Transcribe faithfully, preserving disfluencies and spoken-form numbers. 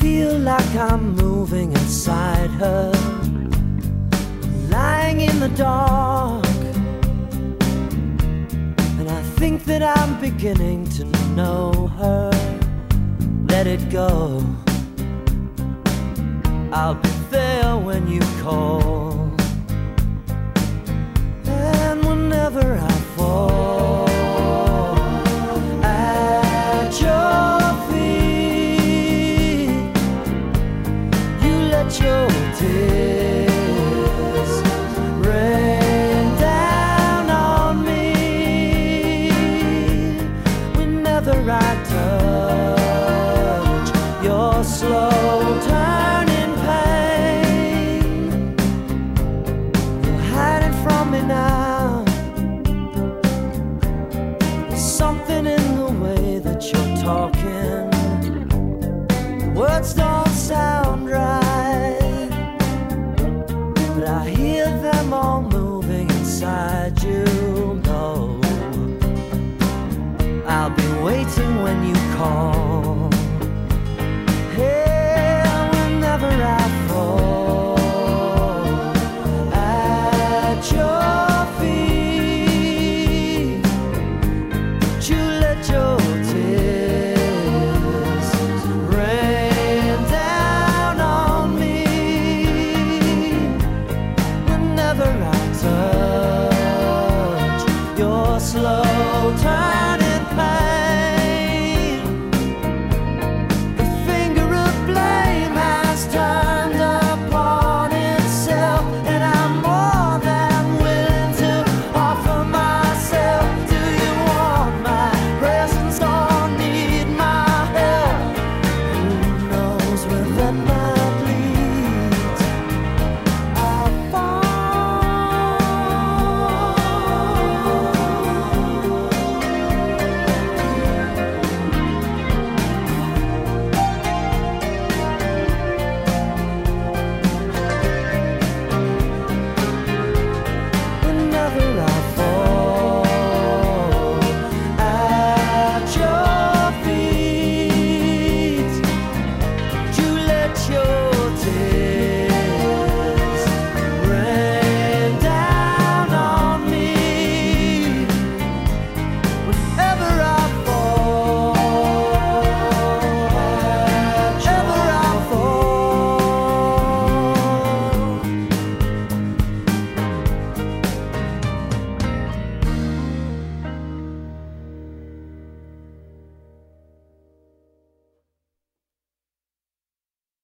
feel like I'm moving inside her, lying in the dark. And I think that I'm beginning to know her. Let it go, I'll be there when you call. And whenever I fall at your feet, you let your tears rain down on me. Whenever I touch your slow turning pain, you're hiding from me now. There's something in the way that you're talking. The words don't sound right, but I hear them all moving inside you. No, I'll be waiting when you call.